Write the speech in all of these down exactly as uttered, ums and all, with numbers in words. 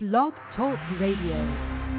Blog Talk Radio.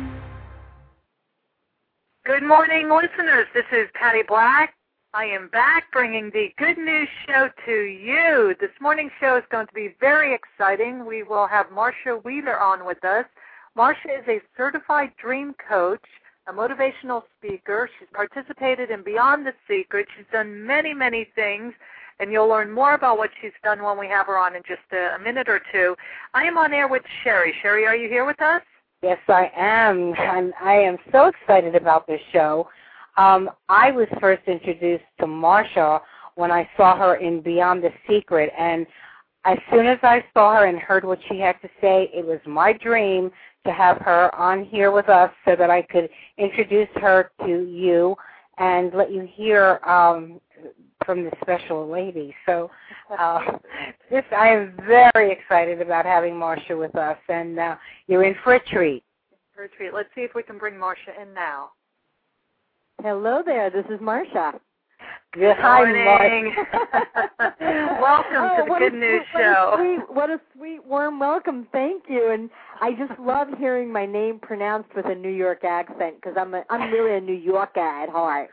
Good morning, listeners. This is Patty Black. I am back bringing the Good News Show to you. This morning's show is going to be very exciting. We will have Marcia Wheeler on with us. Marcia is a certified dream coach, a motivational speaker. She's participated in Beyond the Secret. She's done many, many things, and you'll learn more about what she's done when we have her on in just a, a minute or two. I am on air with Sherry. Sherry, are you here with us? Yes, I am, and I am so excited about this show. Um, I was first introduced to Marcia when I saw her in Beyond the Secret, and as soon as I saw her and heard what she had to say, it was my dream to have her on here with us so that I could introduce her to you and let you hear um, from the special lady. So uh, this, I am very excited about having Marcia with us, and uh, you're in for a treat. For a treat. Let's see if we can bring Marcia in now. Hello there. This is Marcia. Good morning. Welcome oh, to the Good a, News what Show. A sweet, what a sweet, warm welcome. Thank you. And I just love hearing my name pronounced with a New York accent because I'm a, I'm really a New Yorker at heart.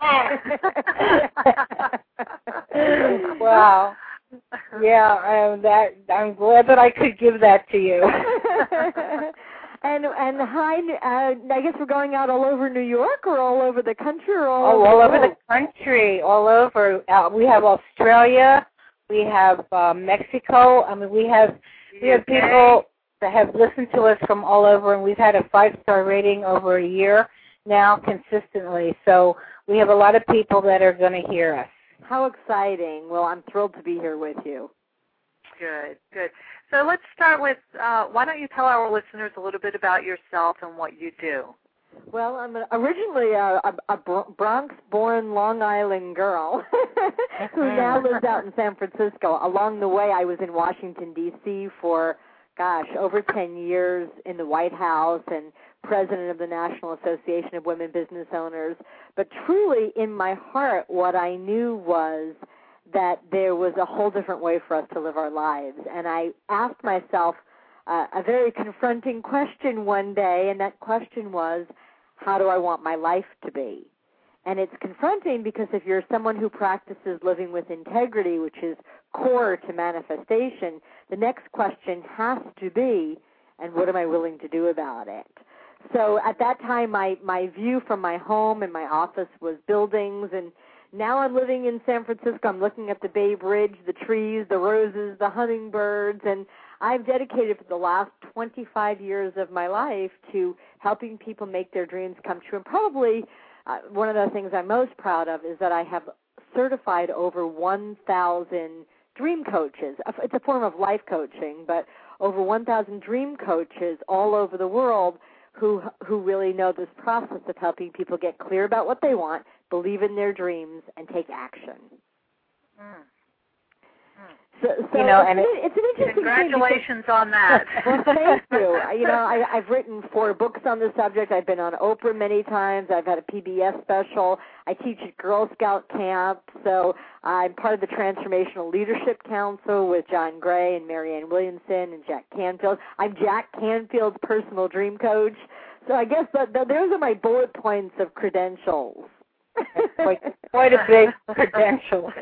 Wow. Yeah, um, that I'm glad that I could give that to you. And and hi, uh, I guess we're going out all over New York or all over the country or all oh, over all the over world? the country, all over. Uh, we have Australia, we have uh, Mexico. I mean, we have we have people that have listened to us from all over, and we've had a five-star rating over a year now consistently. So we have a lot of people that are going to hear us. How exciting. Well, I'm thrilled to be here with you. Good, good. So let's start with, uh, why don't you tell our listeners a little bit about yourself and what you do? Well, I'm originally a, a, a Bronx-born Long Island girl who now lives out in San Francisco. Along the way, I was in Washington, D C for, gosh, over ten years in the White House and president of the National Association of Women Business Owners. But truly, in my heart, what I knew was that there was a whole different way for us to live our lives. And I asked myself uh, a very confronting question one day, and that question was, how do I want my life to be? And it's confronting because if you're someone who practices living with integrity, which is core to manifestation, the next question has to be, and what am I willing to do about it? So at that time, my, my view from my home and my office was buildings, and now I'm living in San Francisco. I'm looking at the Bay Bridge, the trees, the roses, the hummingbirds, and I've dedicated for the last twenty-five years of my life to helping people make their dreams come true. And probably uh, one of the things I'm most proud of is that I have certified over one thousand dream coaches. It's a form of life coaching, but over one thousand dream coaches all over the world who who really know this process of helping people get clear about what they want, believe in their dreams, and take action. Mm. So, so you know, it's, and an, it's an interesting congratulations thing on that. Well, thank you. You know, I, I've written four books on the subject. I've been on Oprah many times. I've had a P B S special. I teach at Girl Scout camp. So I'm part of the Transformational Leadership Council with John Gray and Marianne Williamson and Jack Canfield. I'm Jack Canfield's personal dream coach. So I guess that, that those are my bullet points of credentials. quite, quite a big credential.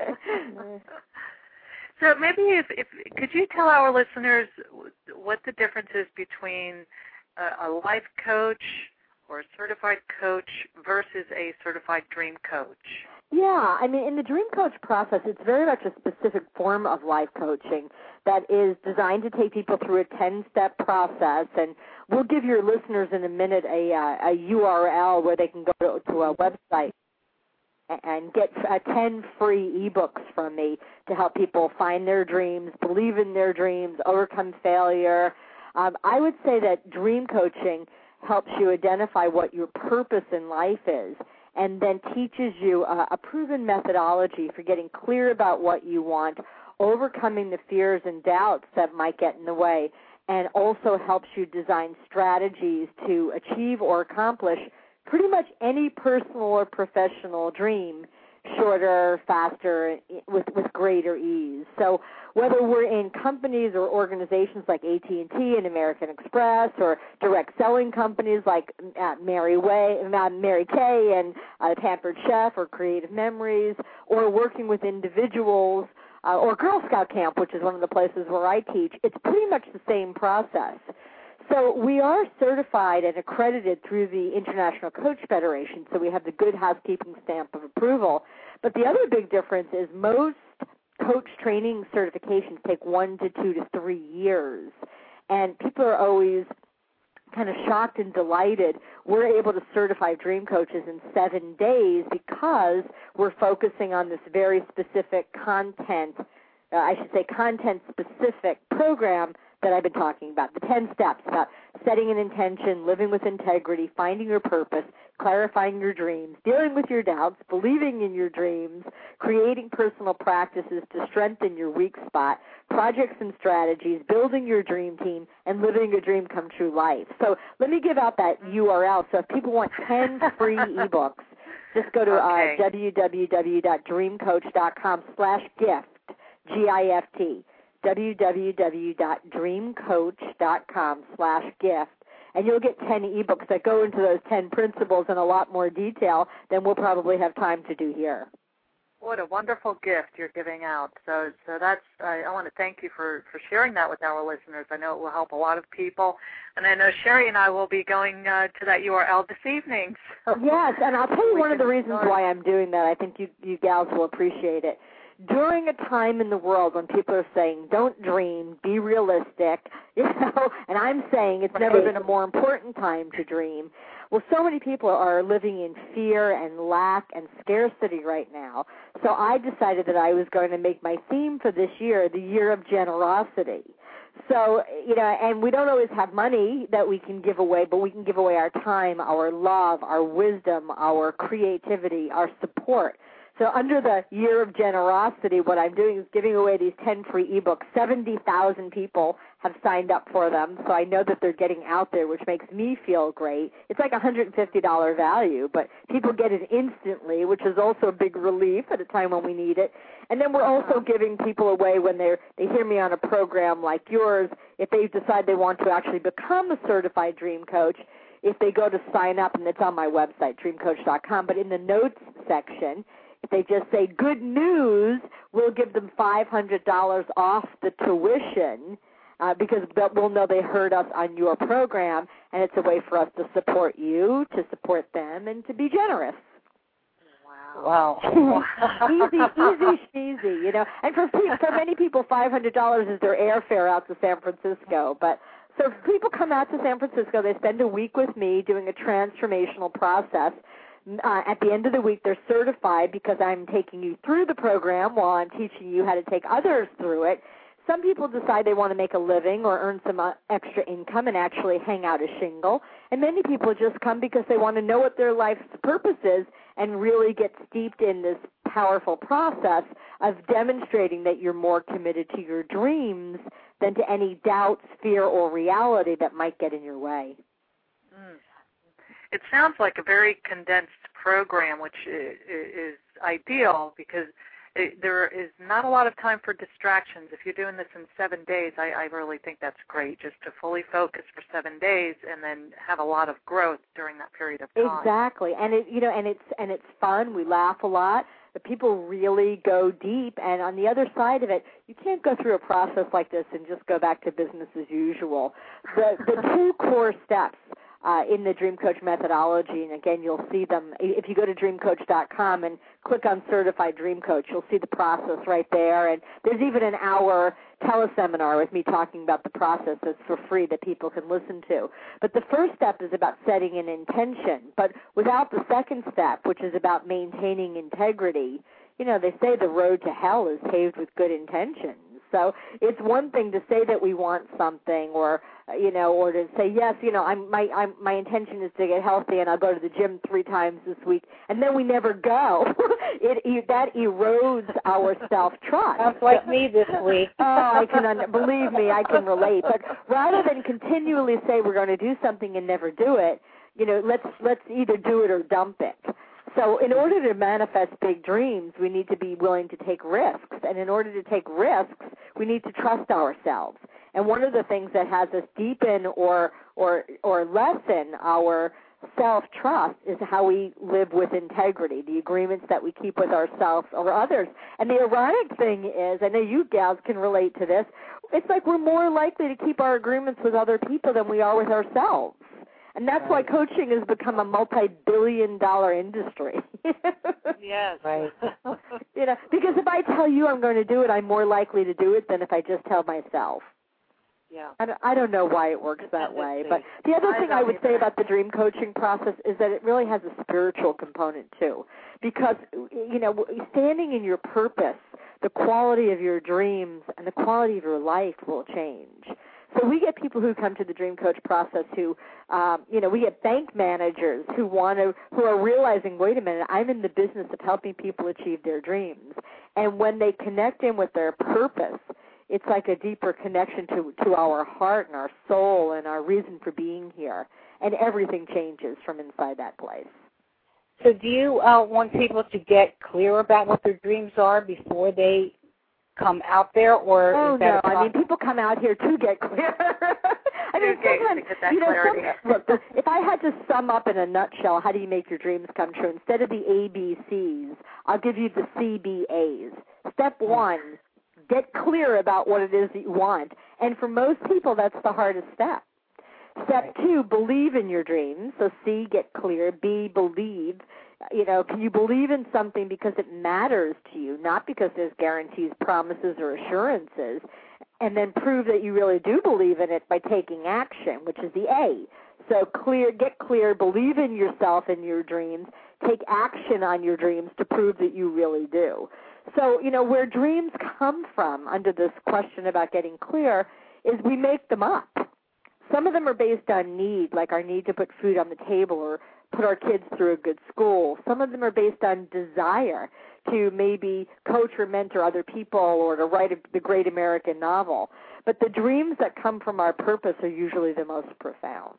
So maybe if, if could you tell our listeners what the difference is between a, a life coach or a certified coach versus a certified dream coach? Yeah, I mean, in the dream coach process, it's very much a specific form of life coaching that is designed to take people through a ten-step process, and we'll give your listeners in a minute a, uh, a U R L where they can go to, to a website and get uh, ten free ebooks from me to help people find their dreams, believe in their dreams, overcome failure. Um, I would say that dream coaching helps you identify what your purpose in life is and then teaches you a, a proven methodology for getting clear about what you want, overcoming the fears and doubts that might get in the way, and also helps you design strategies to achieve or accomplish pretty much any personal or professional dream shorter, faster, with, with greater ease. So whether we're in companies or organizations like A T and T and American Express, or direct selling companies like uh, Mary Way, uh, Mary Kay and uh, Pampered Chef or Creative Memories, or working with individuals, uh, or Girl Scout Camp, which is one of the places where I teach, it's pretty much the same process. So we are certified and accredited through the International Coach Federation, so we have the Good Housekeeping stamp of approval. But the other big difference is most coach training certifications take one to two to three years. And people are always kind of shocked and delighted. We're able to certify dream coaches in seven days because we're focusing on this very specific content, uh, I should say content-specific program that I've been talking about, the ten steps about setting an intention, living with integrity, finding your purpose, clarifying your dreams, dealing with your doubts, believing in your dreams, creating personal practices to strengthen your weak spot, projects and strategies, building your dream team, and living a dream come true life. So let me give out that U R L. So if people want ten free ebooks, just go to okay. uh, www.dreamcoach.com slash gift, G I F T. www.dreamcoach.com slash gift, and you'll get ten ebooks that go into those ten principles in a lot more detail than we'll probably have time to do here. What a wonderful gift you're giving out. So so that's, I, I want to thank you for, for sharing that with our listeners. I know it will help a lot of people, and I know Sherry and I will be going uh, to that U R L this evening. So yes, and I'll tell you one of the reasons start. why I'm doing that. I think you, you gals will appreciate it. During a time in the world when people are saying, don't dream, be realistic, you know, and I'm saying it's never been a more important time to dream. Well, so many people are living in fear and lack and scarcity right now. So I decided that I was going to make my theme for this year the year of generosity. So, you know, and we don't always have money that we can give away, but we can give away our time, our love, our wisdom, our creativity, our support. So under the year of generosity, what I'm doing is giving away these ten free ebooks. seventy thousand people have signed up for them, so I know that they're getting out there, which makes me feel great. It's like one hundred fifty dollars value, but people get it instantly, which is also a big relief at a time when we need it. And then we're also giving people away when they're, they hear me on a program like yours, if they decide they want to actually become a certified dream coach, if they go to sign up, and it's on my website, dream coach dot com, but in the notes section, if they just say good news, we'll give them five hundred dollars off the tuition uh, because we'll know they heard us on your program, and it's a way for us to support you, to support them, and to be generous. Wow. Wow. easy, easy, easy, you know. And for, for many people, five hundred dollars is their airfare out to San Francisco. But so if people come out to San Francisco, they spend a week with me doing a transformational process. Uh, at the end of the week, they're certified because I'm taking you through the program while I'm teaching you how to take others through it. Some people decide they want to make a living or earn some uh, extra income and actually hang out a shingle. And many people just come because they want to know what their life's purpose is and really get steeped in this powerful process of demonstrating that you're more committed to your dreams than to any doubts, fear, or reality that might get in your way. Mm. It sounds like a very condensed program, which is ideal because it, there is not a lot of time for distractions. If you're doing this in seven days, I, I really think that's great, just to fully focus for seven days and then have a lot of growth during that period of time. Exactly, and it you know, and it's and it's fun. We laugh a lot. The people really go deep, and on the other side of it, you can't go through a process like this and just go back to business as usual. The the two core steps Uh, in the Dream Coach methodology, and again, you'll see them. If you go to dream coach dot com and click on Certified Dream Coach, you'll see the process right there, and there's even an hour teleseminar with me talking about the process that's for free that people can listen to. But the first step is about setting an intention, but without the second step, which is about maintaining integrity, you know, they say the road to hell is paved with good intentions. So it's one thing to say that we want something, or you know, or to say yes, you know, I'm my I'm, my intention is to get healthy, and I'll go to the gym three times this week, and then we never go. it, it that erodes our self-trust. Sounds like me this week. oh, I can un- believe me, I can relate. But rather than continually say we're going to do something and never do it, you know, let's let's either do it or dump it. So in order to manifest big dreams, we need to be willing to take risks. And in order to take risks, we need to trust ourselves. And one of the things that has us deepen or or or lessen our self-trust is how we live with integrity, the agreements that we keep with ourselves or others. And the ironic thing is, I know you gals can relate to this, it's like we're more likely to keep our agreements with other people than we are with ourselves. And that's right. Why coaching has become a multi-billion dollar industry. Yes. Right. You know, because if I tell you I'm going to do it, I'm more likely to do it than if I just tell myself. Yeah. I don't, I don't know why it works that way. But the other thing I would say about the dream coaching process is that it really has a spiritual component too. Because, you know, standing in your purpose, the quality of your dreams and the quality of your life will change. So we get people who come to the Dream Coach process who, um, you know, we get bank managers who want to, who are realizing, wait a minute, I'm in the business of helping people achieve their dreams. And when they connect in with their purpose, it's like a deeper connection to, to our heart and our soul and our reason for being here. And everything changes from inside that place. So do you uh, want people to get clear about what their dreams are before they come out there, or oh is that no, I mean people come out here to get clear. I mean okay, sometimes, to get that you know, clarity. some, look, if I had to sum up in a nutshell, how do you make your dreams come true? Instead of the A B Cs, I'll give you the C B As. Step one, get clear about what it is that you want, and for most people, that's the hardest step. Step two, believe in your dreams. So C, get clear. B, believe. You know, can you believe in something because it matters to you, not because there's guarantees, promises, or assurances, and then prove that you really do believe in it by taking action, which is the A. So clear, get clear, believe in yourself and your dreams, take action on your dreams to prove that you really do. So, you know, where dreams come from under this question about getting clear is we make them up. Some of them are based on need, like our need to put food on the table or put our kids through a good school. Some of them are based on desire to maybe coach or mentor other people or to write a, the great American novel. But the dreams that come from our purpose are usually the most profound.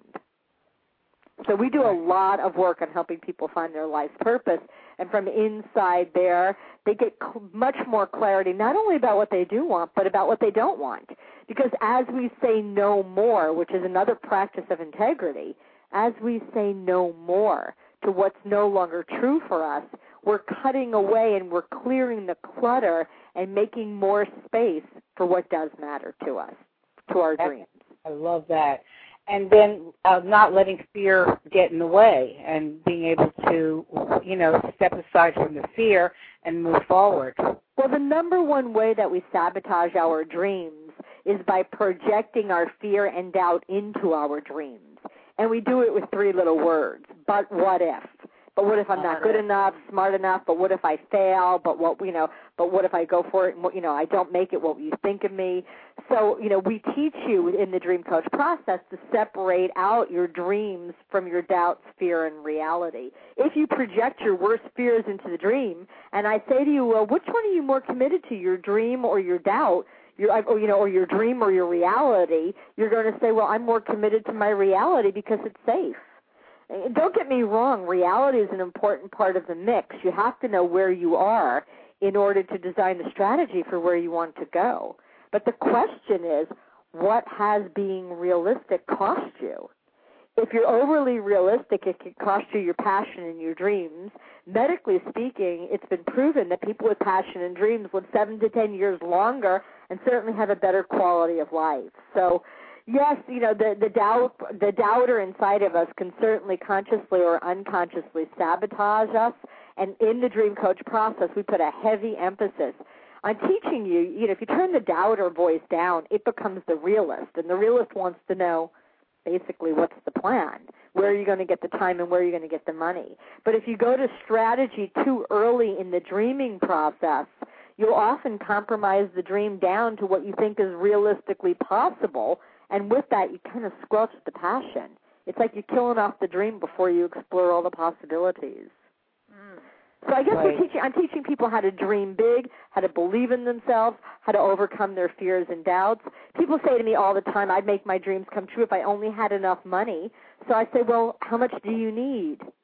So we do a lot of work on helping people find their life's purpose, and from inside there, they get cl- much more clarity, not only about what they do want, but about what they don't want. Because as we say no more, which is another practice of integrity, as we say no more to what's no longer true for us, we're cutting away and we're clearing the clutter and making more space for what does matter to us, to our dreams. I love that. And then uh, not letting fear get in the way and being able to, you know, step aside from the fear and move forward. Well, the number one way that we sabotage our dreams is by projecting our fear and doubt into our dreams. And we do it with three little words, but what if? But what if I'm not good enough, smart enough? But what if I fail? But what, you know, but what if I go for it and, you know, I don't make it? What will you think of me? So, you know, we teach you in the Dream Coach process to separate out your dreams from your doubts, fear, and reality. If you project your worst fears into the dream, and I say to you, well, which one are you more committed to, your dream or your doubt? Your, or, you know, or your dream or your reality? You're going to say, well, I'm more committed to my reality because it's safe. Don't get me wrong, reality is an important part of the mix. You have to know where you are in order to design the strategy for where you want to go. But the question is, what has being realistic cost you? If you're overly realistic, it can cost you your passion and your dreams. Medically speaking, it's been proven that people with passion and dreams live seven to ten years longer and certainly have a better quality of life. So, yes, you know, the, the doubt, the doubter inside of us can certainly consciously or unconsciously sabotage us. And in the Dream Coach process, we put a heavy emphasis on teaching you, you know, if you turn the doubter voice down, it becomes the realist. And the realist wants to know, basically, what's the plan? Where are you going to get the time and where are you going to get the money? But if you go to strategy too early in the dreaming process, you'll often compromise the dream down to what you think is realistically possible. And with that, you kind of squelch the passion. It's like you're killing off the dream before you explore all the possibilities. Mm. So I guess right. we're teaching, I'm teaching people how to dream big, how to believe in themselves, how to overcome their fears and doubts. People say to me all the time, I'd make my dreams come true if I only had enough money. So I say, well, how much do you need?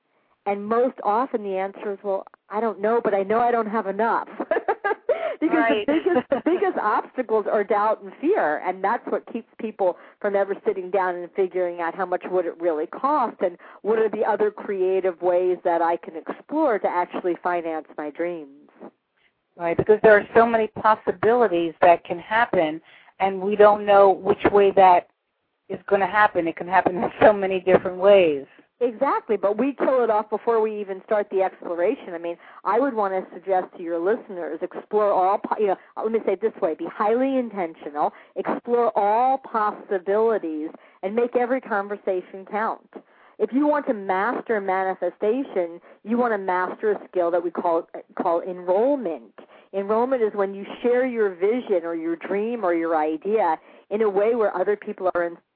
And most often the answer is, well, I don't know, but I know I don't have enough. Because right. the biggest the biggest obstacles are doubt and fear, and that's what keeps people from ever sitting down and figuring out how much would it really cost and what are the other creative ways that I can explore to actually finance my dreams. Right, because there are so many possibilities that can happen, and we don't know which way that is going to happen. It can happen in so many different ways. Exactly, but we kill it off before we even start the exploration. I mean, I would want to suggest to your listeners, explore all, you know, let me say it this way, be highly intentional, explore all possibilities, and make every conversation count. If you want to master manifestation, you want to master a skill that we call call enrollment. Enrollment is when you share your vision or your dream or your idea in a way where other people are in,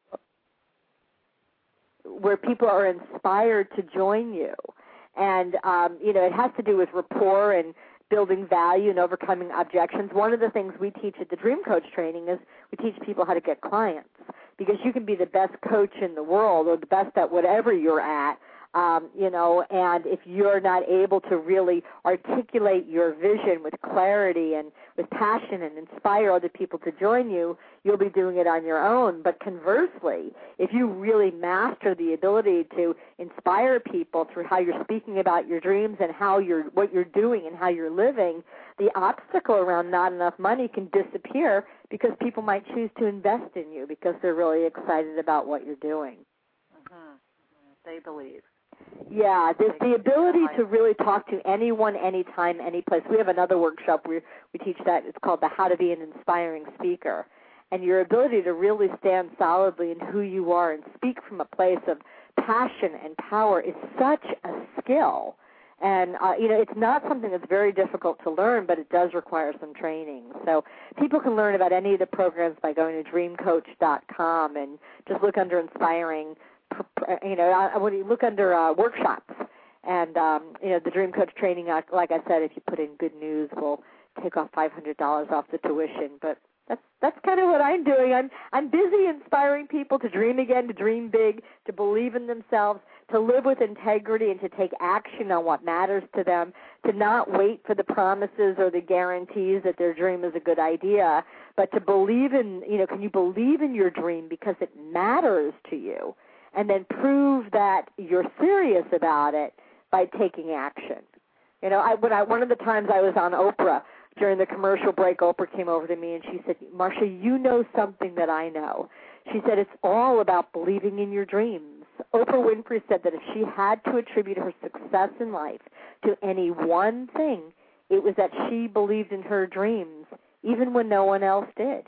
where people are inspired to join you. And, um, you know, it has to do with rapport and building value and overcoming objections. One of the things we teach at the Dream Coach training is we teach people how to get clients, because you can be the best coach in the world or the best at whatever you're at, um, you know, and if you're not able to really articulate your vision with clarity and with passion and inspire other people to join you, you'll be doing it on your own. But conversely, if you really master the ability to inspire people through how you're speaking about your dreams and how you're what you're doing and how you're living, the obstacle around not enough money can disappear because people might choose to invest in you because they're really excited about what you're doing. Mm-hmm. They believe. Yeah, the, the ability to really talk to anyone, anytime, any place. We have another workshop where we teach that. It's called the How to Be an Inspiring Speaker. And your ability to really stand solidly in who you are and speak from a place of passion and power is such a skill. And, uh, you know, it's not something that's very difficult to learn, but it does require some training. So people can learn about any of the programs by going to dream coach dot com and just look under Inspiring. You know, when you look under uh, workshops, and um, you know, the Dream Coach training, like I said, if you put in good news, we'll take off five hundred dollars off the tuition. But that's that's kind of what I'm doing. I'm I'm busy inspiring people to dream again, to dream big, to believe in themselves, to live with integrity, and to take action on what matters to them. To not wait for the promises or the guarantees that their dream is a good idea, but to believe in. You know, can you believe in your dream because it matters to you? And then prove that you're serious about it by taking action. You know, I, when I, one of the times I was on Oprah, during the commercial break, Oprah came over to me and she said, Marsha, you know something that I know. She said, it's all about believing in your dreams. Oprah Winfrey said that if she had to attribute her success in life to any one thing, it was that she believed in her dreams, even when no one else did.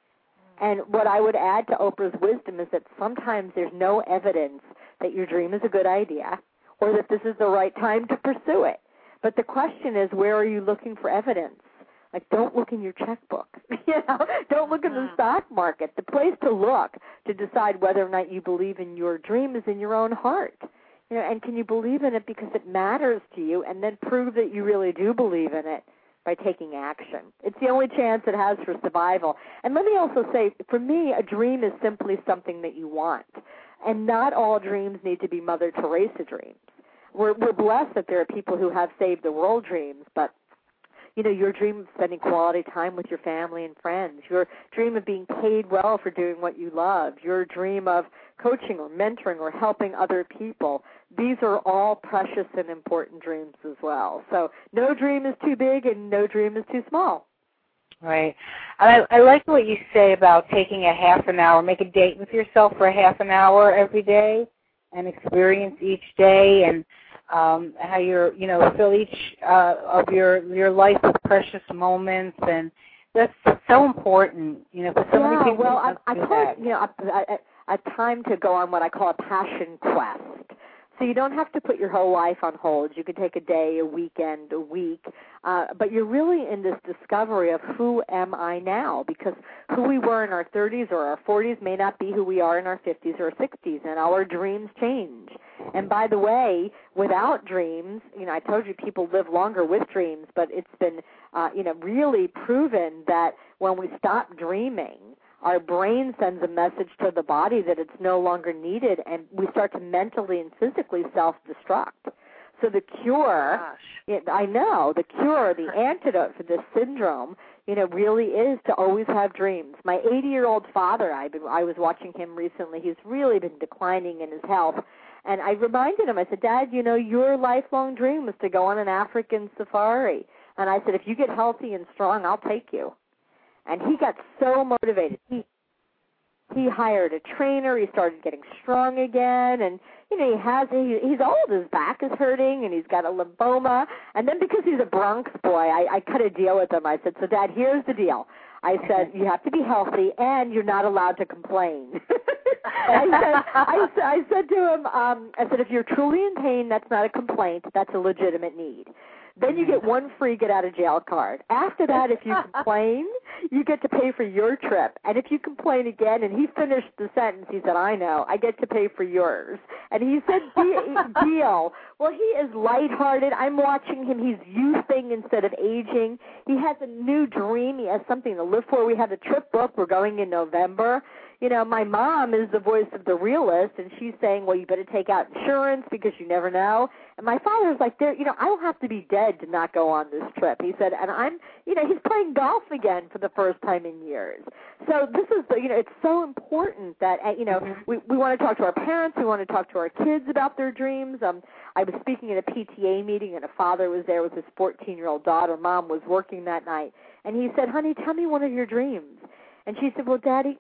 And what I would add to Oprah's wisdom is that sometimes there's no evidence that your dream is a good idea or that this is the right time to pursue it. But the question is, where are you looking for evidence? Like, don't look in your checkbook. You know, don't look in the stock market. The place to look to decide whether or not you believe in your dream is in your own heart. You know, and can you believe in it because it matters to you, and then prove that you really do believe in it by taking action. It's the only chance it has for survival. And let me also say, for me, a dream is simply something that you want. And not all dreams need to be Mother Teresa dreams. We're, we're blessed that there are people who have saved the world dreams, but you know, your dream of spending quality time with your family and friends, your dream of being paid well for doing what you love, your dream of coaching or mentoring or helping other people, these are all precious and important dreams as well. So no dream is too big and no dream is too small. Right. I, I like what you say about taking a half an hour, make a date with yourself for a half an hour every day and experience each day, and um, how you're, you know, fill each uh, of your your life with precious moments, and that's so important, you know, for so yeah, many people. well, I, I do call that. it, you know, a, a, a time to go on what I call a passion quest. So you don't have to put your whole life on hold. You can take a day, a weekend, a week, uh, but you're really in this discovery of who am I now, because who we were in our thirties or our forties may not be who we are in our fifties or sixties, and our dreams change. And by the way, without dreams, you know, I told you people live longer with dreams, but it's been, uh, you know, really proven that when we stop dreaming, our brain sends a message to the body that it's no longer needed, and we start to mentally and physically self-destruct. So the cure, Gosh. it, I know, the cure, the antidote for this syndrome, you know, really is to always have dreams. My eighty-year-old father, I've been, I was watching him recently. He's really been declining in his health. And I reminded him, I said, Dad, you know, your lifelong dream was to go on an African safari. And I said, if you get healthy and strong, I'll take you. And he got so motivated. He he hired a trainer. He started getting strong again. And, you know, he has, he, he's old. His back is hurting, and he's got a lymphoma. And then because he's a Bronx boy, I, I cut a deal with him. I said, so, Dad, here's the deal. I said, you have to be healthy, and you're not allowed to complain. I, said, I, I said to him, um, I said, if you're truly in pain, that's not a complaint. That's a legitimate need. Then you get one free get-out-of-jail card. After that, if you complain, you get to pay for your trip. And if you complain again, and he finished the sentence, he said, I know, I get to pay for yours. And he said, deal. Well, he is lighthearted. I'm watching him. He's youthing instead of aging. He has a new dream. He has something to live for. We have a trip booked. We're going in November. You know, my mom is the voice of the realist, and she's saying, well, you better take out insurance because you never know. And my father's like, there, you know, I don't have to be dead to not go on this trip. He said, and I'm, you know, he's playing golf again for the first time in years. So this is, the, you know, it's so important that, you know, we, we want to talk to our parents. We want to talk to our kids about their dreams. Um, I was speaking at a P T A meeting, and a father was there with his fourteen-year-old daughter. Mom was working that night. And he said, honey, tell me one of your dreams. And she said, well, Daddy,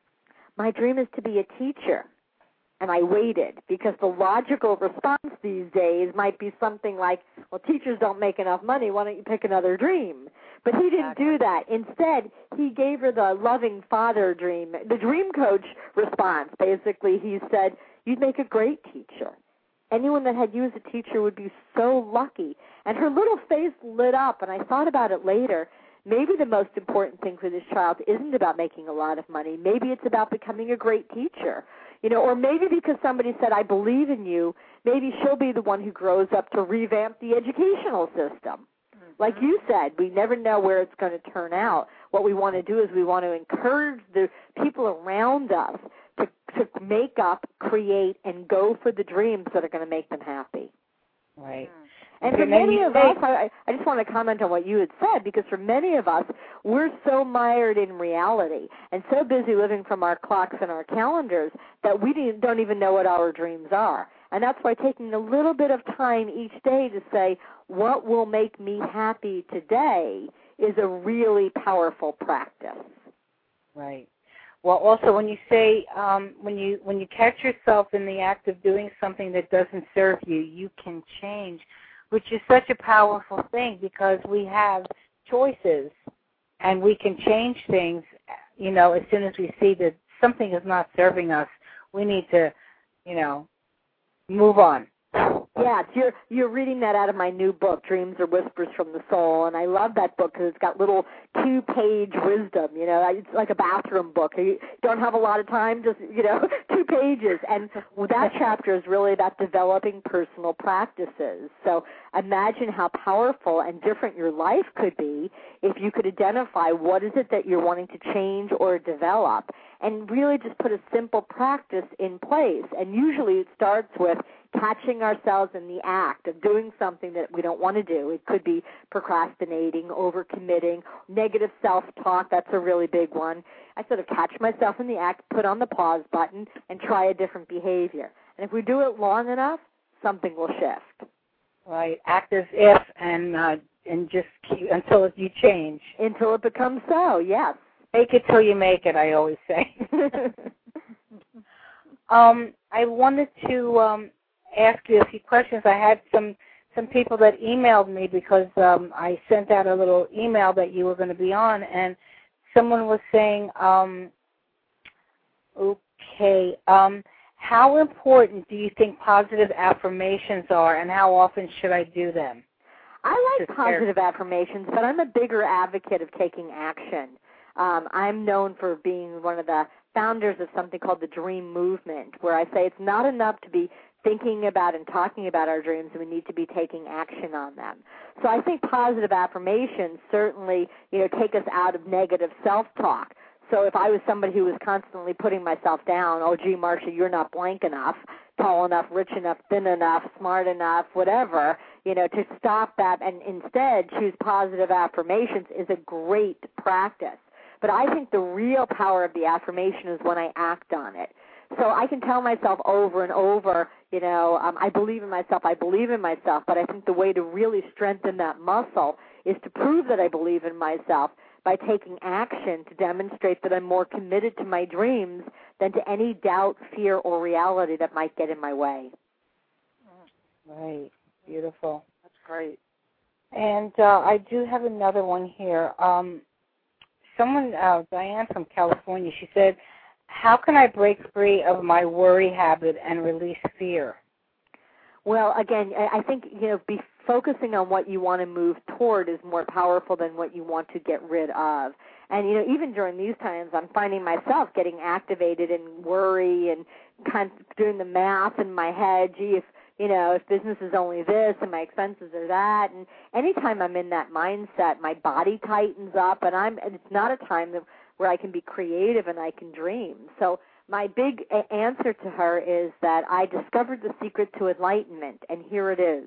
my dream is to be a teacher. And I waited because the logical response these days might be something like, well, teachers don't make enough money. Why don't you pick another dream? But he didn't do that. Instead, he gave her the loving father dream, the dream coach response. Basically, he said, you'd make a great teacher. Anyone that had you as a teacher would be so lucky. And her little face lit up, and I thought about it later. Maybe the most important thing for this child isn't about making a lot of money. Maybe it's about becoming a great teacher. You know, or maybe because somebody said, I believe in you, maybe she'll be the one who grows up to revamp the educational system. Mm-hmm. Like you said, we never know where it's going to turn out. What we want to do is we want to encourage the people around us to, to make up, create, and go for the dreams that are going to make them happy. Right. Mm. And for many of us, I, I just want to comment on what you had said, because for many of us, we're so mired in reality and so busy living from our clocks and our calendars that we don't even know what our dreams are. And that's why taking a little bit of time each day to say, what will make me happy today, is a really powerful practice. Right. Well, also when you say, um, when you when you catch yourself in the act of doing something that doesn't serve you, you can change, which is such a powerful thing, because we have choices and we can change things, you know, as soon as we see that something is not serving us, we need to, you know, move on. Yes, you're you're reading that out of my new book, Dreams Are Whispers from the Soul, and I love that book because it's got little two-page wisdom. You know, it's like a bathroom book. You don't have a lot of time, just, you know, two pages. And that chapter is really about developing personal practices. So imagine how powerful and different your life could be if you could identify what is it that you're wanting to change or develop, and really just put a simple practice in place. And usually it starts with catching ourselves in the act of doing something that we don't want to do. It could be procrastinating, overcommitting, negative self-talk. That's a really big one. I sort of catch myself in the act, put on the pause button, and try a different behavior. And if we do it long enough, something will shift. Right. Act as if, and uh, and just keep until you change. Until it becomes so, yes. Make it till you make it, I always say. um, I wanted to um, ask you a few questions. I had some, some people that emailed me because um, I sent out a little email that you were going to be on, and someone was saying, um, okay, um, how important do you think positive affirmations are, and how often should I do them? I like positive affirmations, but I'm a bigger advocate of taking action. Um, I'm known for being one of the founders of something called the Dream Movement, where I say it's not enough to be thinking about and talking about our dreams, and we need to be taking action on them. So I think positive affirmations certainly, you know, take us out of negative self-talk. So if I was somebody who was constantly putting myself down, oh, gee, Marcia, you're not blank enough, tall enough, rich enough, thin enough, smart enough, whatever, you know, to stop that and instead choose positive affirmations is a great practice. But I think the real power of the affirmation is when I act on it. So I can tell myself over and over, you know, um, I believe in myself, I believe in myself, but I think the way to really strengthen that muscle is to prove that I believe in myself by taking action to demonstrate that I'm more committed to my dreams than to any doubt, fear, or reality that might get in my way. Right. Beautiful. That's great. And uh, I do have another one here. Um, someone, uh, Diane from California, she said, how can I break free of my worry habit and release fear? Well, again, I think, you know, be focusing on what you want to move toward is more powerful than what you want to get rid of. And, you know, even during these times, I'm finding myself getting activated in worry and kind of doing the math in my head. Gee, if, you know, if business is only this and my expenses are that. And anytime I'm in that mindset, my body tightens up, and I'm. And it's not a time that, where I can be creative and I can dream. So my big answer to her is that I discovered the secret to enlightenment, and here it is,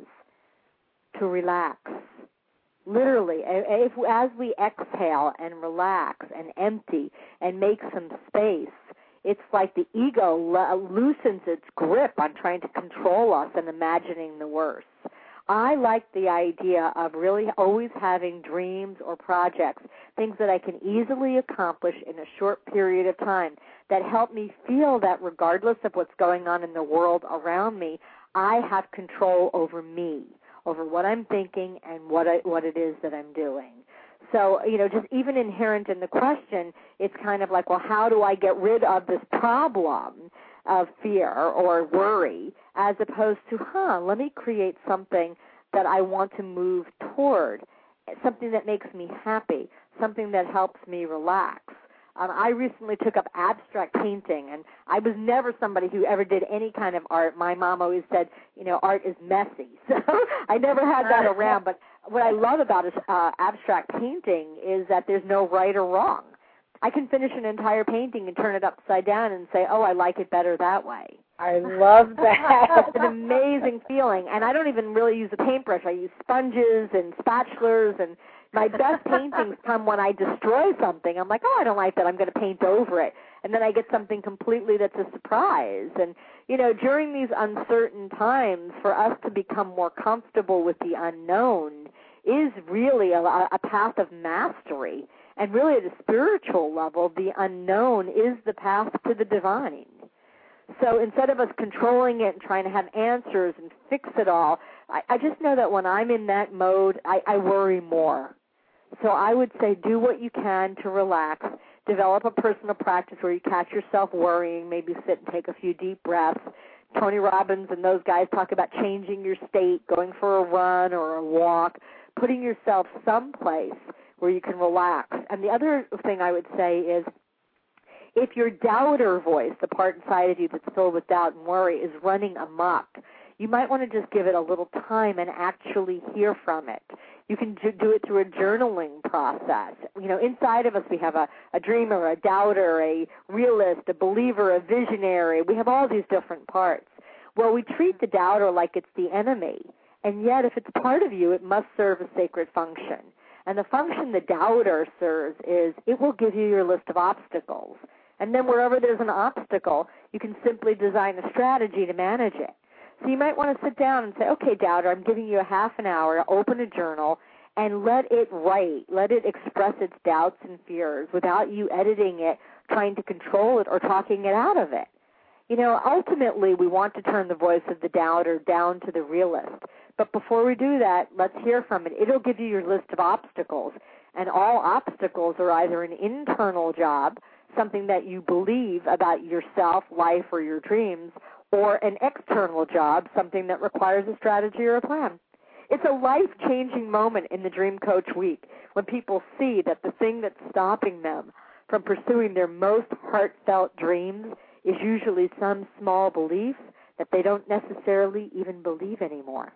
to relax. Literally, if, as we exhale and relax and empty and make some space, it's like the ego loosens its grip on trying to control us and imagining the worst. I like the idea of really always having dreams or projects, things that I can easily accomplish in a short period of time that help me feel that regardless of what's going on in the world around me, I have control over me, over what I'm thinking and what I, what it is that I'm doing. So, you know, just even inherent in the question, it's kind of like, well, how do I get rid of this problem of fear or worry, as opposed to, huh, let me create something that I want to move toward, something that makes me happy, something that helps me relax. Um, I recently took up abstract painting, and I was never somebody who ever did any kind of art. My mom always said, you know, art is messy, so I never had that around. But what I love about uh, abstract painting is that there's no right or wrong. I can finish an entire painting and turn it upside down and say, oh, I like it better that way. I love that. It's an amazing feeling. And I don't even really use a paintbrush. I use sponges and spatulas, and my best paintings come when I destroy something. I'm like, oh, I don't like that. I'm going to paint over it. And then I get something completely that's a surprise. And, you know, during these uncertain times, for us to become more comfortable with the unknown is really a, a path of mastery. And really at a spiritual level, the unknown is the path to the divine. So instead of us controlling it and trying to have answers and fix it all, I, I just know that when I'm in that mode, I, I worry more. So I would say do what you can to relax. Develop a personal practice where you catch yourself worrying, maybe sit and take a few deep breaths. Tony Robbins and those guys talk about changing your state, going for a run or a walk, putting yourself someplace where you can relax. And the other thing I would say is if your doubter voice, the part inside of you that's filled with doubt and worry, is running amok, you might want to just give it a little time and actually hear from it. You can do it through a journaling process. You know, inside of us we have a, a dreamer, a doubter, a realist, a believer, a visionary. We have all these different parts. Well, we treat the doubter like it's the enemy, and yet if it's part of you, it must serve a sacred function. And the function the doubter serves is it will give you your list of obstacles. And then wherever there's an obstacle, you can simply design a strategy to manage it. So you might want to sit down and say, okay, doubter, I'm giving you a half an hour to open a journal and let it write, let it express its doubts and fears without you editing it, trying to control it, or talking it out of it. You know, ultimately we want to turn the voice of the doubter down to the realist. But before we do that, let's hear from it. It'll give you your list of obstacles. And all obstacles are either an internal job, something that you believe about yourself, life, or your dreams, or an external job, something that requires a strategy or a plan. It's a life-changing moment in the Dream Coach Week when people see that the thing that's stopping them from pursuing their most heartfelt dreams is usually some small belief that they don't necessarily even believe anymore.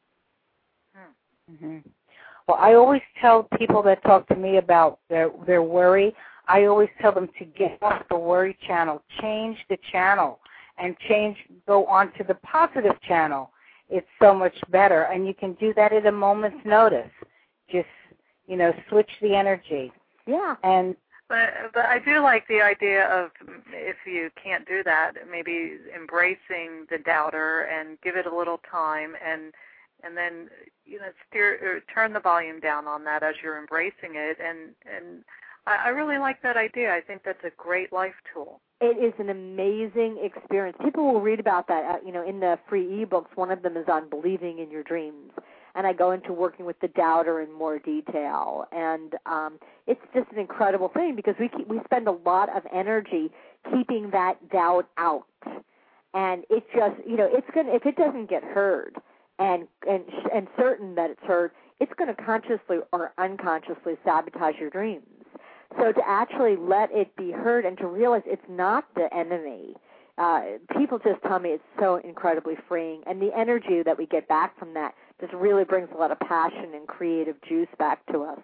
Mm-hmm. Well, I always tell people that talk to me about their, their worry, I always tell them to get off the worry channel, change the channel, and change, go onto the positive channel, it's so much better. And you can do that at a moment's notice. Just, you know, switch the energy. Yeah. And But, but I do like the idea of, if you can't do that, maybe embracing the doubter and give it a little time, and and then, you know, steer or turn the volume down on that as you're embracing it. And and I, I really like that idea. I think that's a great life tool. It is an amazing experience. People will read about that, uh, you know, in the free ebooks. One of them is on believing in your dreams. And I go into working with the doubter in more detail. And um, it's just an incredible thing, because we keep, we spend a lot of energy keeping that doubt out. And it just, you know, it's going to, if it doesn't get heard and, and, and certain that it's heard, it's going to consciously or unconsciously sabotage your dreams. So to actually let it be heard and to realize it's not the enemy, uh, people just tell me it's so incredibly freeing. And the energy that we get back from that just really brings a lot of passion and creative juice back to us.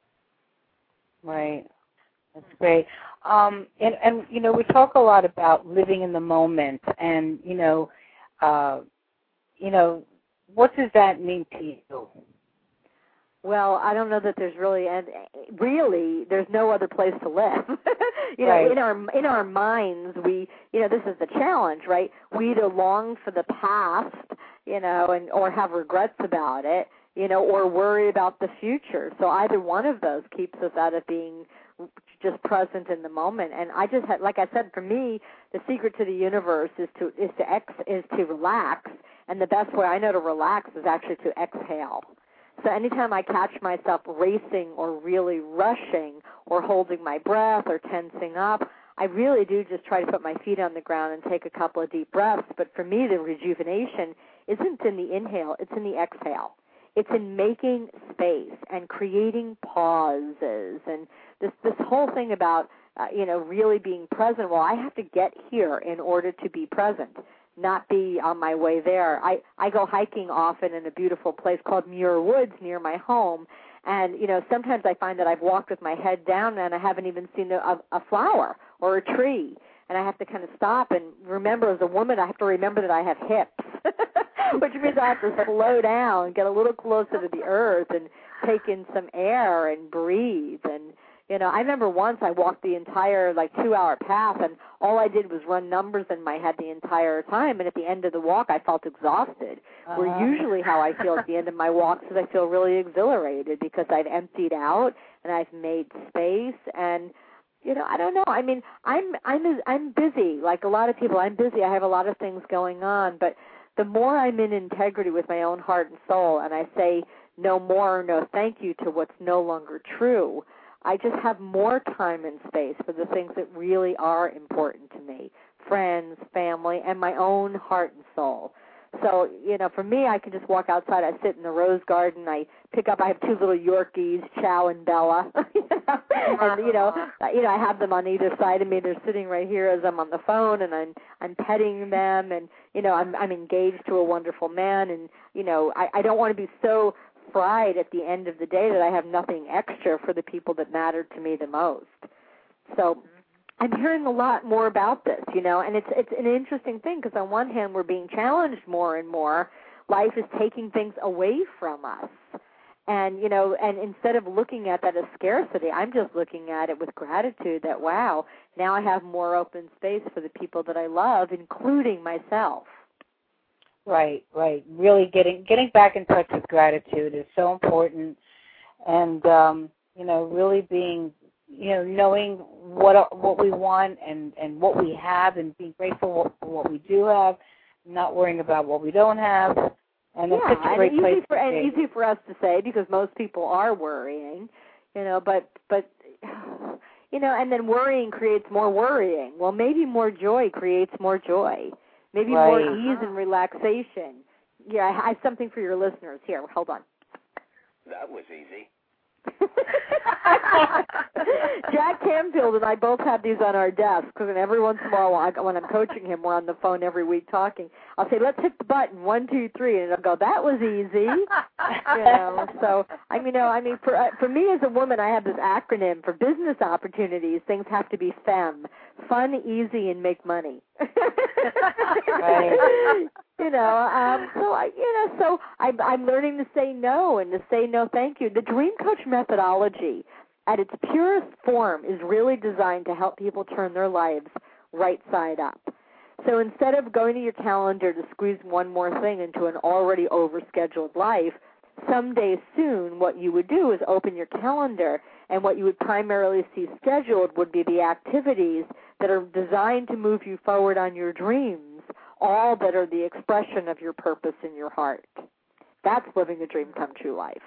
Right. That's great. Um, and, and, you know, we talk a lot about living in the moment, and, you know, uh, you know, what does that mean to you? Well, I don't know that there's really, and really, there's no other place to live. you know, right. in our in our minds, we, you know, this is the challenge, right? We either long for the past, you know, and or have regrets about it, you know, or worry about the future. So either one of those keeps us out of being just present in the moment. And I just had, like I said, for me, the secret to the universe is to is to ex is to relax, and the best way I know to relax is actually to exhale. So anytime I catch myself racing or really rushing or holding my breath or tensing up, I really do just try to put my feet on the ground and take a couple of deep breaths. But for me, the rejuvenation isn't in the inhale, it's in the exhale. It's in making space and creating pauses, and this this whole thing about, uh, you know, really being present. Well, I have to get here in order to be present, not be on my way there. I, I go hiking often in a beautiful place called Muir Woods near my home, and, you know, sometimes I find that I've walked with my head down and I haven't even seen a, a flower or a tree, and I have to kind of stop and remember, as a woman, I have to remember that I have hips, which means I have to slow down, get a little closer to the earth and take in some air and breathe. And, you know, I remember once I walked the entire, like, two-hour path, and all I did was run numbers in my head the entire time, and at the end of the walk, I felt exhausted. Uh-huh. Where usually how I feel at the end of my walks is I feel really exhilarated because I've emptied out and I've made space. And, you know, I don't know. I mean, I'm I'm I'm busy. Like a lot of people, I'm busy. I have a lot of things going on, but the more I'm in integrity with my own heart and soul, and I say no more, no thank you to what's no longer true, I just have more time and space for the things that really are important to me, friends, family, and my own heart and soul. So, you know, for me, I can just walk outside. I sit in the rose garden. I pick up, I have two little Yorkies, Chow and Bella. you know? And, you know, you know, I have them on either side of me. They're sitting right here as I'm on the phone, and I'm I'm petting them, and, you know, I'm I'm engaged to a wonderful man, and, you know, I, I don't want to be so fried at the end of the day that I have nothing extra for the people that matter to me the most. So I'm hearing a lot more about this, you know, and it's it's an interesting thing because on one hand we're being challenged more and more. Life is taking things away from us. And, you know, and instead of looking at that as scarcity, I'm just looking at it with gratitude that, wow, now I have more open space for the people that I love, including myself. Right, right. Really getting getting back in touch with gratitude is so important, and um, you know, really being, you know, knowing what what we want and, and what we have, and being grateful for what we do have, not worrying about what we don't have, and it's yeah, such a great and place easy for, to and be. easy for us to say because most people are worrying, you know, but but. You know, and then worrying creates more worrying. Well, maybe more joy creates more joy. Maybe right. more ease and relaxation. Yeah, I have something for your listeners. Here, hold on. That was easy. Jack Canfield and I both have these on our desk because every once in a while when I'm coaching him, we're on the phone every week talking. I'll say, let's hit the button, one, two, three, and he'll go, that was easy. You know, so, I mean, you know, I mean, for uh, for me as a woman, I have this acronym for business opportunities. Things have to be FEM, fun, easy, and make money. Right. You know, um, so I, you know, so I, I'm learning to say no and to say no, thank you. The Dream Coach methodology, at its purest form, is really designed to help people turn their lives right side up. So instead of going to your calendar to squeeze one more thing into an already overscheduled life, someday soon what you would do is open your calendar, and what you would primarily see scheduled would be the activities that are designed to move you forward on your dreams, all that are the expression of your purpose in your heart. That's living a dream come true life.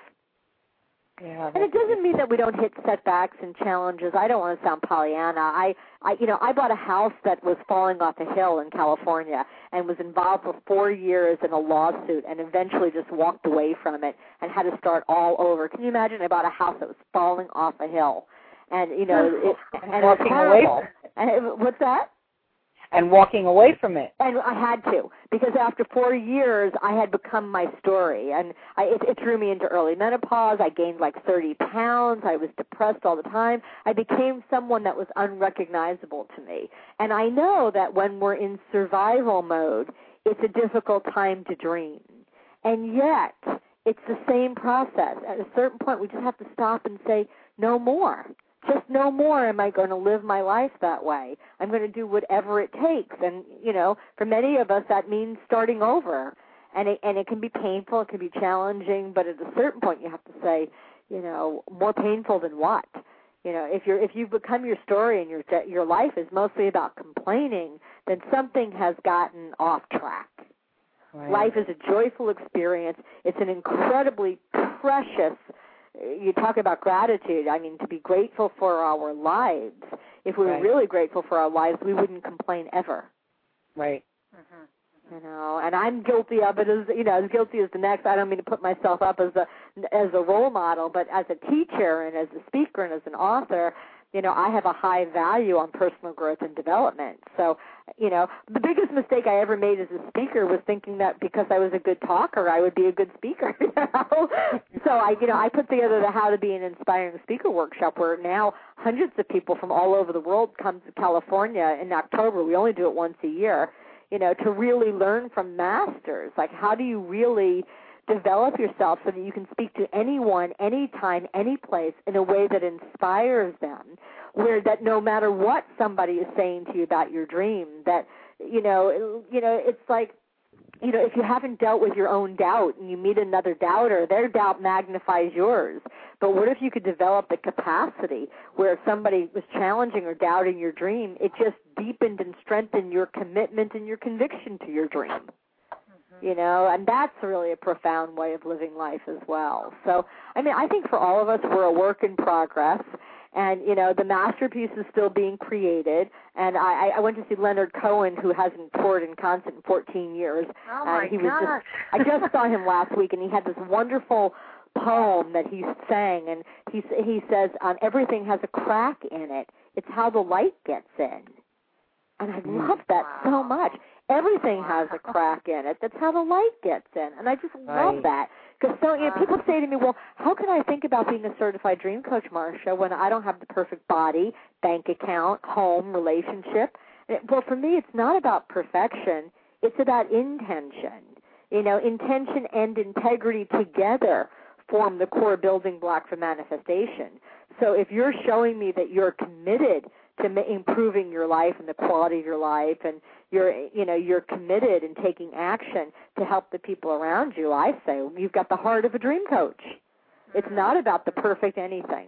Yeah, and it doesn't mean that we don't hit setbacks and challenges. I don't want to sound Pollyanna. I, I, you know, I bought a house that was falling off a hill in California and was involved for four years in a lawsuit and eventually just walked away from it and had to start all over. Can you imagine? I bought a house that was falling off a hill, and you know, it, and walking it was away horrible. And it, what's that? And walking away from it. And I had to, because after four years, I had become my story. And I, it, it threw me into early menopause. I gained like thirty pounds. I was depressed all the time. I became someone that was unrecognizable to me. And I know that when we're in survival mode, it's a difficult time to dream. And yet, it's the same process. At a certain point, we just have to stop and say, no more. Just no more am I going to live my life that way. I'm going to do whatever it takes. And, you know, for many of us, that means starting over. And it, and it can be painful, it can be challenging, but at a certain point you have to say, you know, more painful than what? You know, if you're if you've become your story and your your life is mostly about complaining, then something has gotten off track. Right. Life is a joyful experience. It's an incredibly precious. You talk about gratitude. I mean, to be grateful for our lives. If we were right. really grateful for our lives, we wouldn't complain ever. Right. Mm-hmm. You know, and I'm guilty of it as you know, as guilty as the next. I don't mean to put myself up as a as a role model, but as a teacher and as a speaker and as an author, you know, I have a high value on personal growth and development. So, you know, the biggest mistake I ever made as a speaker was thinking that because I was a good talker, I would be a good speaker. You know? So I, you know, I put together the How to Be an Inspiring Speaker workshop, where now hundreds of people from all over the world come to California in October. We only do it once a year. You know, to really learn from masters. Like, how do you really develop yourself so that you can speak to anyone, anytime, any place in a way that inspires them, where that no matter what somebody is saying to you about your dream, that, you know, you know, it's like, you know, if you haven't dealt with your own doubt and you meet another doubter, their doubt magnifies yours. But what if you could develop the capacity where if somebody was challenging or doubting your dream, it just deepened and strengthened your commitment and your conviction to your dream? You know, and that's really a profound way of living life as well. So, I mean, I think for all of us, we're a work in progress. And, you know, the masterpiece is still being created. And I, I went to see Leonard Cohen, who hasn't toured in concert in fourteen years. Oh, my and he gosh. was just, I just saw him last week, and he had this wonderful poem that he sang. And he, he says, um, everything has a crack in it. It's how the light gets in. And I love that wow. so much. Everything has a crack in it. That's how the light gets in. And I just right. love that. Because so, you know, people say to me, well, how can I think about being a certified dream coach, Marcia, when I don't have the perfect body, bank account, home, relationship? Well, for me, it's not about perfection. It's about intention. You know, intention and integrity together form the core building block for manifestation. So if you're showing me that you're committed to improving your life and the quality of your life, and you're, you know, you're committed in taking action to help the people around you, I say you've got the heart of a dream coach. It's not about the perfect anything.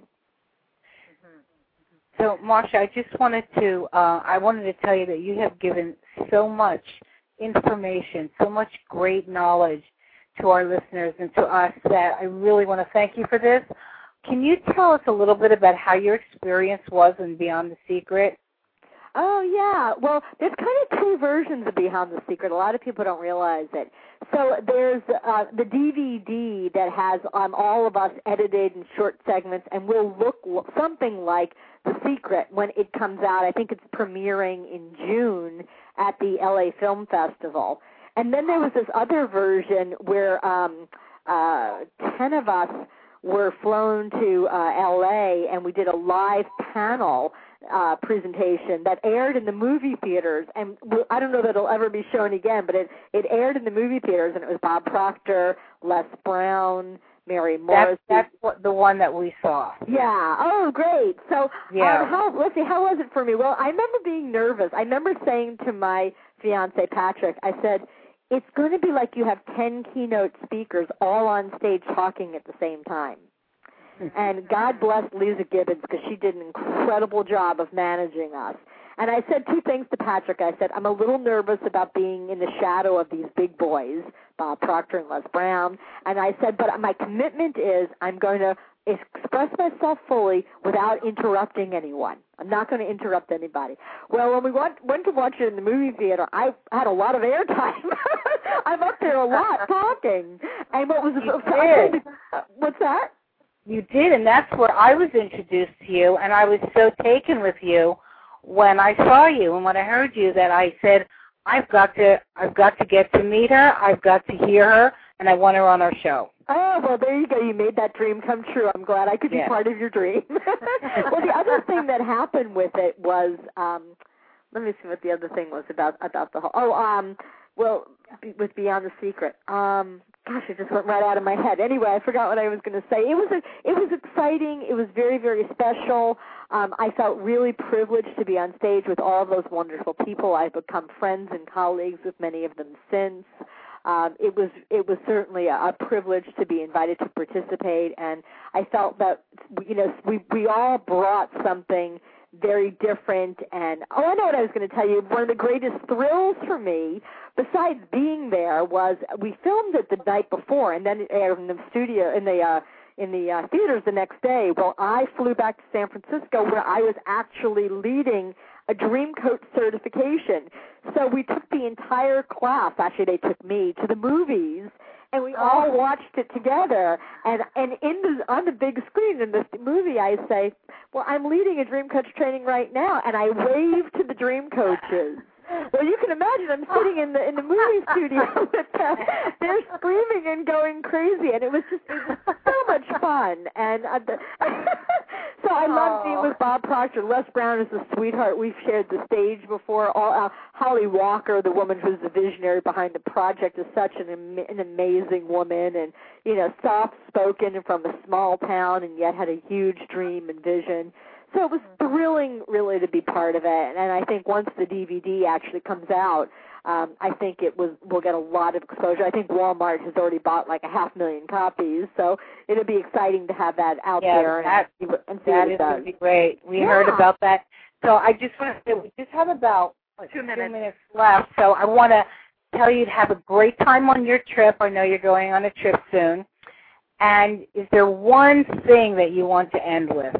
So, Marcia, I just wanted to, uh, I wanted to tell you that you have given so much information, so much great knowledge to our listeners and to us that I really want to thank you for this. Can you tell us a little bit about how your experience was in Beyond the Secret? Oh, yeah. Well, there's kind of two versions of Beyond the Secret. A lot of people don't realize it. So there's uh, the D V D that has um, all of us edited in short segments, and will look l- something like The Secret when it comes out. I think it's premiering in June at the L A Film Festival. And then there was this other version where um, uh, ten of us were flown to uh, L A, and we did a live panel uh, presentation that aired in the movie theaters. And I don't know that it'll ever be shown again, but it, it aired in the movie theaters, and it was Bob Proctor, Les Brown, Mary Morris. That's, that's what, the one that we saw. Yeah. Oh, great. So, yeah. um, how, let's see, how was it for me? Well, I remember being nervous. I remember saying to my fiance, Patrick, I said, it's going to be like you have ten keynote speakers all on stage talking at the same time. And God bless Lisa Gibbons, because she did an incredible job of managing us. And I said two things to Patrick. I said, I'm a little nervous about being in the shadow of these big boys, Bob Proctor and Les Brown. And I said, but my commitment is I'm going to express myself fully without interrupting anyone. I'm not going to interrupt anybody. Well, when we went, went to watch it in the movie theater, I had a lot of airtime. I'm up there a lot talking. And what was you I did. Uh, what's that? You did, and that's where I was introduced to you, and I was so taken with you when I saw you and when I heard you that I said, I've got to, I've got to get to meet her, I've got to hear her, and I want her on our show. Oh, well, there you go. You made that dream come true. I'm glad I could be yeah. part of your dream. Well, the other thing that happened with it was, um, let me see what the other thing was about about the whole. Oh, um, well, with Beyond the Secret. Um, gosh, it just went right out of my head. Anyway, I forgot what I was going to say. It was a, it was exciting. It was very, very special. Um, I felt really privileged to be on stage with all of those wonderful people. I've become friends and colleagues with many of them since. Um, it was it was certainly a, a privilege to be invited to participate, and I felt that you know we we all brought something very different. And oh, I know what I was going to tell you. One of the greatest thrills for me, besides being there, was we filmed it the night before, and then it aired in the studio in the uh, in the uh, theaters the next day. Well, I flew back to San Francisco, where I was actually leading a Dreamcoat certification. So we took the entire class, actually they took me, to the movies, and we all watched it together. And and in the on the big screen in the movie, I say, well, I'm leading a Dream Coach training right now, and I wave to the Dream Coaches. Well, you can imagine I'm sitting in the in the movie studio with them. They're screaming and going crazy, and it was just it was so much fun. And uh, the, so I love being with Bob Proctor. Les Brown is a sweetheart. We've shared the stage before. All, uh, Holly Walker, the woman who's the visionary behind the project, is such an am- an amazing woman, and you know, soft-spoken and from a small town, and yet had a huge dream and vision. So it was thrilling, really, to be part of it. And I think once the D V D actually comes out, um, I think it was will get a lot of exposure. I think Walmart has already bought like a half million copies, so it'll be exciting to have that out yeah, there that, and, and see that what it is does. going to be great. We yeah. heard about that. So I just want to say we just have about what, two, minutes. two minutes left. So I want to tell you to have a great time on your trip. I know you're going on a trip soon. And is there one thing that you want to end with?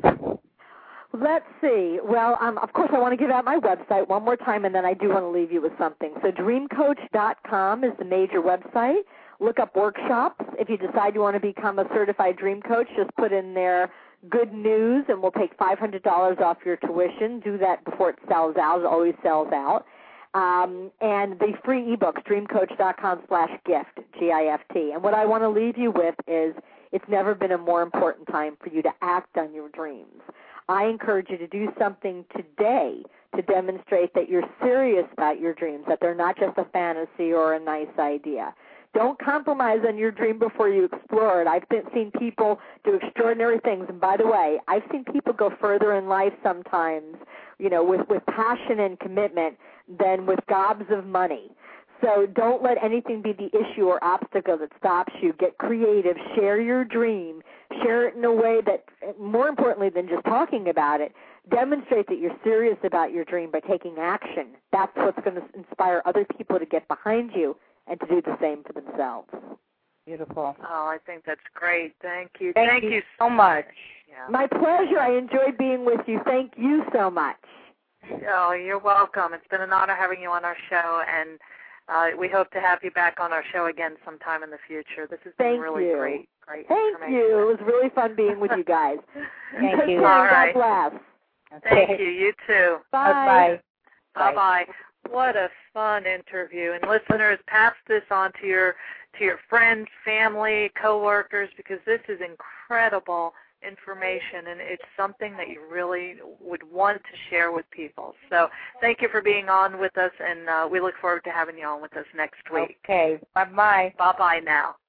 Let's see. Well, um, of course, I want to give out my website one more time, and then I do want to leave you with something. So dream coach dot com is the major website. Look up workshops. If you decide you want to become a certified dream coach, just put in there good news, and we'll take five hundred dollars off your tuition. Do that before it sells out. It always sells out. Um, and the free ebooks, dream coach dot com slash gift, G I F T. And what I want to leave you with is it's never been a more important time for you to act on your dreams. I encourage you to do something today to demonstrate that you're serious about your dreams, that they're not just a fantasy or a nice idea. Don't compromise on your dream before you explore it. I've been, seen people do extraordinary things. And by the way, I've seen people go further in life sometimes, you know, with, with passion and commitment than with gobs of money. So don't let anything be the issue or obstacle that stops you. Get creative. Share your dream. Share it in a way that, more importantly than just talking about it, demonstrate that you're serious about your dream by taking action. That's what's going to inspire other people to get behind you and to do the same for themselves. Beautiful. Oh, I think that's great. Thank you. Thank, Thank you, you so much. Yeah. My pleasure. I enjoyed being with you. Thank you so much. Oh, you're welcome. It's been an honor having you on our show, and uh, we hope to have you back on our show again sometime in the future. This has been Thank really you. great, great Thank information. you. It was really fun being with you guys. Thank you. All right. God bless. Thank you. You too. Bye. Bye. Bye-bye. What a fun interview. And listeners, pass this on to your to your friends, family, coworkers, because this is incredible information, and it's something that you really would want to share with people. So thank you for being on with us, and uh, we look forward to having you on with us next week. Okay. Bye-bye. Bye-bye now.